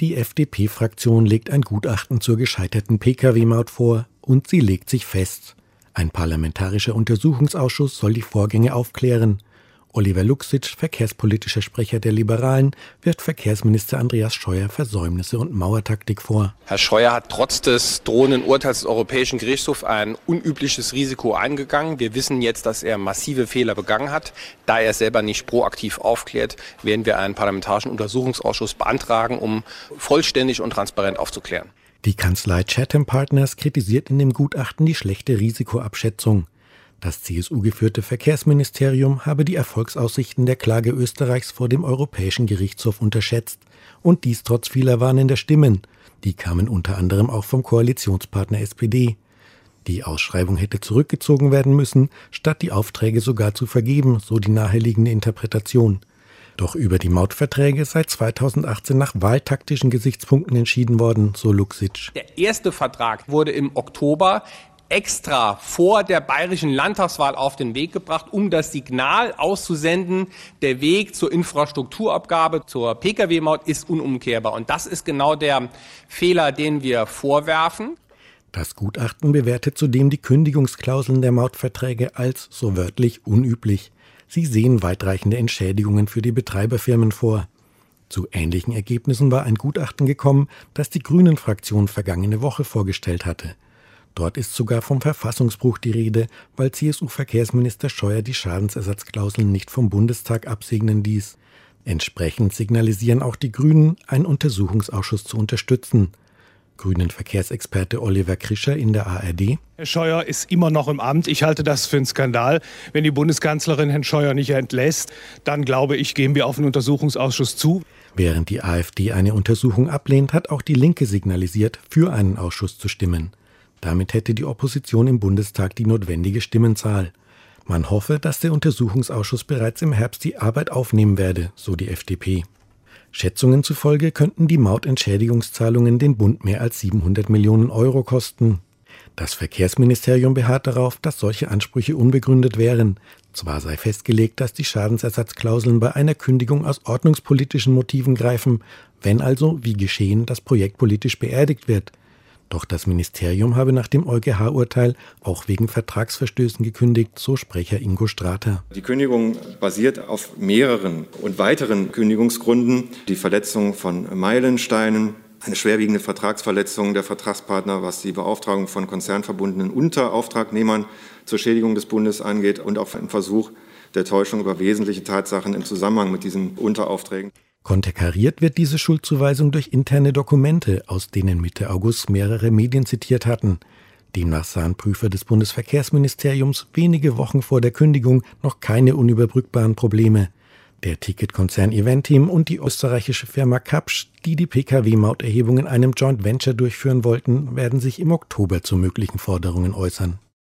Die FDP-Fraktion legt ein Gutachten zur gescheiterten Pkw-Maut vor und sie legt sich fest. Ein parlamentarischer Untersuchungsausschuss soll die Vorgänge aufklären. Oliver Luxic, verkehrspolitischer Sprecher der Liberalen, wirft Verkehrsminister Andreas Scheuer Versäumnisse und Mauertaktik vor. Herr Scheuer hat trotz des drohenden Urteils des Europäischen Gerichtshofs ein unübliches Risiko eingegangen. Wir wissen jetzt, dass er massive Fehler begangen hat. Da er selber nicht proaktiv aufklärt, werden wir einen parlamentarischen Untersuchungsausschuss beantragen, um vollständig und transparent aufzuklären. Die Kanzlei Chatham Partners kritisiert in dem Gutachten die schlechte Risikoabschätzung. Das CSU-geführte Verkehrsministerium habe die Erfolgsaussichten der Klage Österreichs vor dem Europäischen Gerichtshof unterschätzt. Und dies trotz vieler warnender Stimmen. Die kamen unter anderem auch vom Koalitionspartner SPD. Die Ausschreibung hätte zurückgezogen werden müssen, statt die Aufträge sogar zu vergeben, so die naheliegende Interpretation. Doch über die Mautverträge sei 2018 nach wahltaktischen Gesichtspunkten entschieden worden, so Luxic. Der erste Vertrag wurde im Oktober extra vor der bayerischen Landtagswahl auf den Weg gebracht, um das Signal auszusenden, der Weg zur Infrastrukturabgabe, zur Pkw-Maut ist unumkehrbar. Und das ist genau der Fehler, den wir vorwerfen. Das Gutachten bewertet zudem die Kündigungsklauseln der Mautverträge als, so wörtlich, unüblich. Sie sehen weitreichende Entschädigungen für die Betreiberfirmen vor. Zu ähnlichen Ergebnissen war ein Gutachten gekommen, das die Grünen-Fraktion vergangene Woche vorgestellt hatte. Dort ist sogar vom Verfassungsbruch die Rede, weil CSU-Verkehrsminister Scheuer die Schadensersatzklauseln nicht vom Bundestag absegnen ließ. Entsprechend signalisieren auch die Grünen, einen Untersuchungsausschuss zu unterstützen. Grünen-Verkehrsexperte Oliver Krischer in der ARD. Herr Scheuer ist immer noch im Amt. Ich halte das für einen Skandal. Wenn die Bundeskanzlerin Herrn Scheuer nicht entlässt, dann glaube ich, gehen wir auf einen Untersuchungsausschuss zu. Während die AfD eine Untersuchung ablehnt, hat auch die Linke signalisiert, für einen Ausschuss zu stimmen. Damit hätte die Opposition im Bundestag die notwendige Stimmenzahl. Man hoffe, dass der Untersuchungsausschuss bereits im Herbst die Arbeit aufnehmen werde, so die FDP. Schätzungen zufolge könnten die Mautentschädigungszahlungen den Bund mehr als 700 Millionen Euro kosten. Das Verkehrsministerium beharrt darauf, dass solche Ansprüche unbegründet wären. Zwar sei festgelegt, dass die Schadensersatzklauseln bei einer Kündigung aus ordnungspolitischen Motiven greifen, wenn also, wie geschehen, das Projekt politisch beerdigt wird. Doch das Ministerium habe nach dem EuGH-Urteil auch wegen Vertragsverstößen gekündigt, so Sprecher Ingo Strater. Die Kündigung basiert auf mehreren und weiteren Kündigungsgründen. Die Verletzung von Meilensteinen, eine schwerwiegende Vertragsverletzung der Vertragspartner, was die Beauftragung von konzernverbundenen Unterauftragnehmern zur Schädigung des Bundes angeht und auch ein Versuch der Täuschung über wesentliche Tatsachen im Zusammenhang mit diesen Unteraufträgen. Konterkariert wird diese Schuldzuweisung durch interne Dokumente, aus denen Mitte August mehrere Medien zitiert hatten. Demnach sahen Prüfer des Bundesverkehrsministeriums wenige Wochen vor der Kündigung noch keine unüberbrückbaren Probleme. Der Ticketkonzern Eventim und die österreichische Firma Kapsch, die die Pkw-Mauterhebung in einem Joint Venture durchführen wollten, werden sich im Oktober zu möglichen Forderungen äußern.